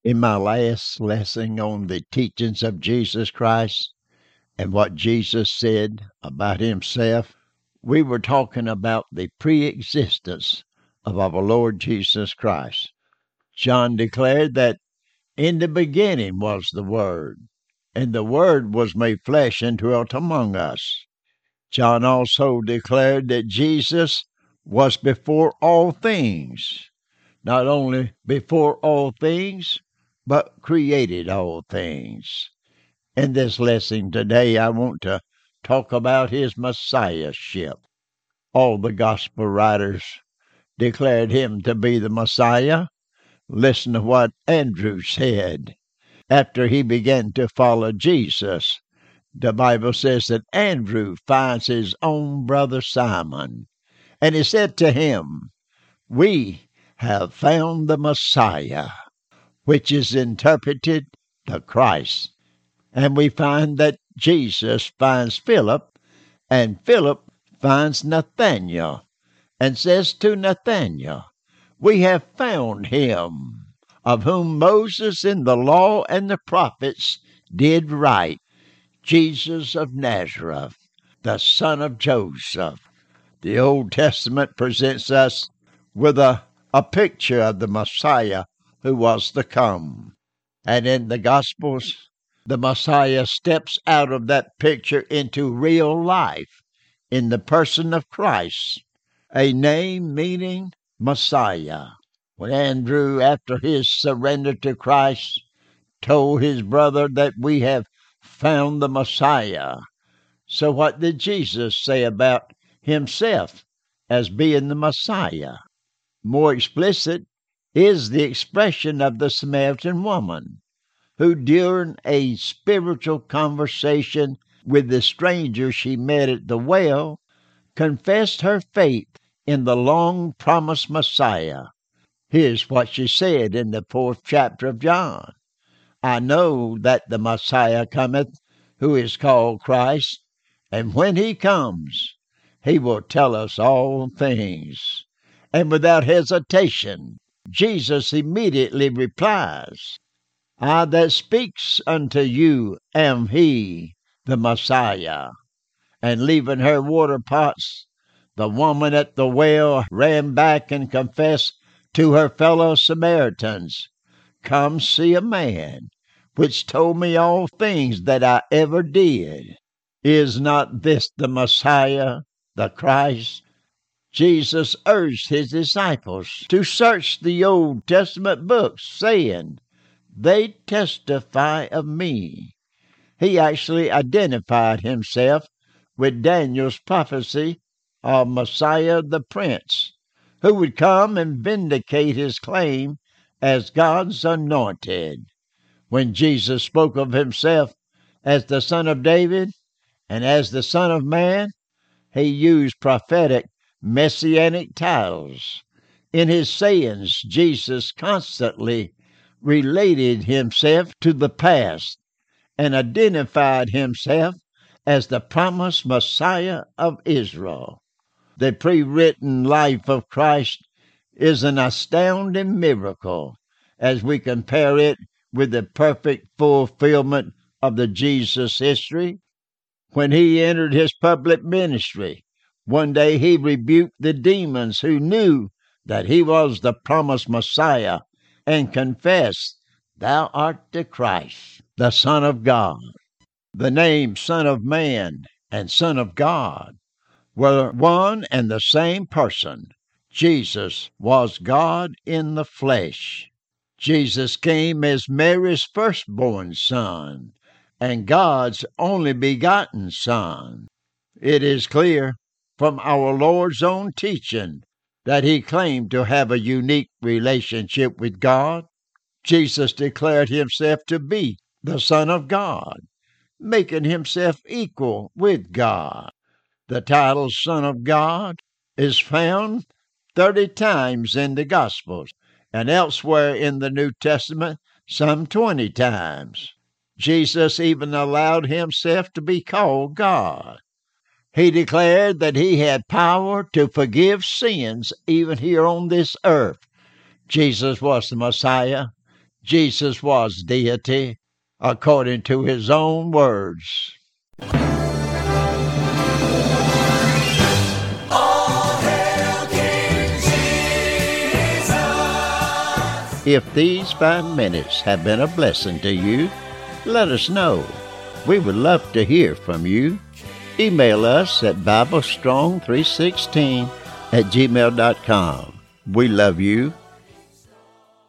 In my last lesson on the teachings of Jesus Christ and what Jesus said about himself, we were talking about the pre-existence of our Lord Jesus Christ. John declared that in the beginning was the Word, and the Word was made flesh and dwelt among us. John also declared that Jesus was before all things, not only before all things, but created all things. In this lesson today, I want to talk about his messiahship. All the gospel writers declared him to be the Messiah. Listen to what Andrew said after he began to follow Jesus. The Bible says that Andrew finds his own brother Simon, and he said to him, "We have found the Messiah," which is interpreted the Christ. And we find that Jesus finds Philip, and Philip finds Nathanael, and says to Nathanael, "We have found him, of whom Moses in the law and the prophets did write, Jesus of Nazareth, the son of Joseph." The Old Testament presents us with a picture of the Messiah who was to come. And in the Gospels, the Messiah steps out of that picture into real life in the person of Christ, a name meaning Messiah. When Andrew, after his surrender to Christ, told his brother that we have found the Messiah, so what did Jesus say about himself as being the Messiah? More explicit is the expression of the Samaritan woman, who during a spiritual conversation with the stranger she met at the well, confessed her faith in the long-promised Messiah. Here's what she said in the 4th chapter of John. "I know that the Messiah cometh, who is called Christ, and when he comes, he will tell us all things." And without hesitation, Jesus immediately replies, "I that speaks unto you am he, the Messiah." And leaving her water pots, the woman at the well ran back and confessed to her fellow Samaritans, "Come see a man, which told me all things that I ever did. Is not this the Messiah, the Christ?" Jesus urged his disciples to search the Old Testament books, saying, "They testify of me." He actually identified himself with Daniel's prophecy of Messiah the Prince, who would come and vindicate his claim as God's anointed. When Jesus spoke of himself as the Son of David and as the Son of Man, he used prophetic messianic titles. In his sayings, Jesus constantly related himself to the past and identified himself as the promised Messiah of Israel. The pre-written life of Christ is an astounding miracle as we compare it with the perfect fulfillment of the Jesus history. When he entered his public ministry, one day he rebuked the demons who knew that he was the promised Messiah and confessed, "Thou art the Christ, the Son of God." The names Son of Man and Son of God were one and the same person. Jesus was God in the flesh. Jesus came as Mary's firstborn son and God's only begotten Son. It is clear from our Lord's own teaching that he claimed to have a unique relationship with God. Jesus declared himself to be the Son of God, making himself equal with God. The title Son of God is found 30 times in the Gospels and elsewhere in the New Testament some 20 times. Jesus even allowed himself to be called God. He declared that he had power to forgive sins even here on this earth. Jesus was the Messiah. Jesus was deity according to his own words. If these 5 minutes have been a blessing to you, let us know. We would love to hear from you. Email us at BibleStrong316@gmail.com. We love you